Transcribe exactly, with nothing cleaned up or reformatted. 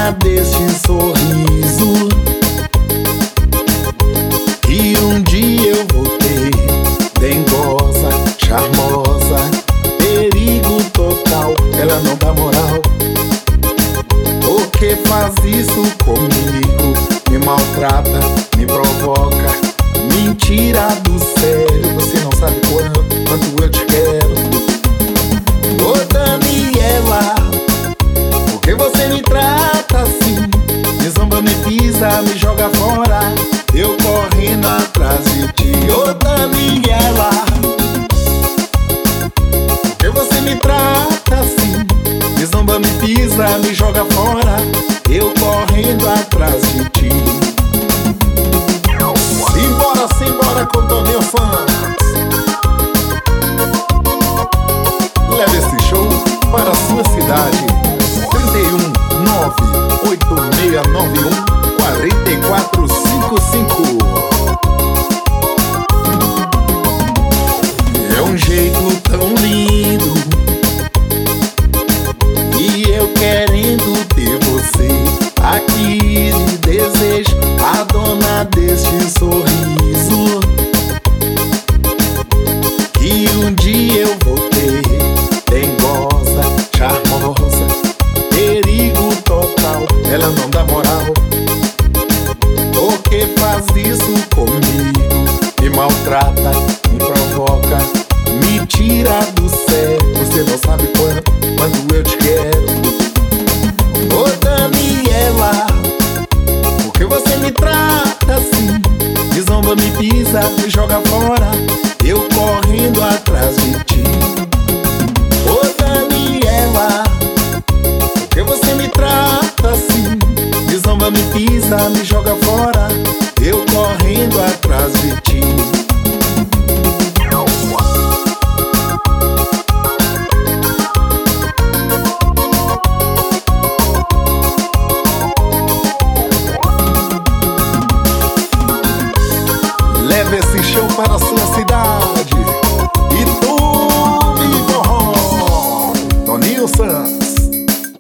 dona deste sorriso que um dia eu vou ter. Dengosa, charmosa, perigo total. Ela não dá moral. Por que faz isso comigo? Me maltrata, me provoca, me tira do sério. Você não sabe quanto, quanto eu te quero. Ô Daniela, por que você me trata assim? Me zomba, me pisa, me joga fora, eu correndo atrás de ti. Ô Daniela, por que você me trata assim? Me zomba, me pisa, me joga fora, eu correndo atrás de ti. Simbora, simbora com Toninho Santos. Leve esse show para a sua cidade. Trinta e um, nove, oito seis nove um, quatro quatro cinco cinco. É um jeito tão lindo e eu querendo ter você aqui de desejo, a dona deste sorriso que um dia eu vou ter. Dengosa, charmosa, perigo total. Ela não dá moral. Por que faz isso comigo? Me maltrata, me provoca, me tira do sério. Você não sabe quanto, quanto eu te quero. Ô Daniela, por que você me trata assim? Me zomba, me pisa, me joga fora, eu correndo atrás de ti. Ô Daniela, por que você me trata assim? Me zomba, me pisa, me joga fora, eu correndo atrás de ti.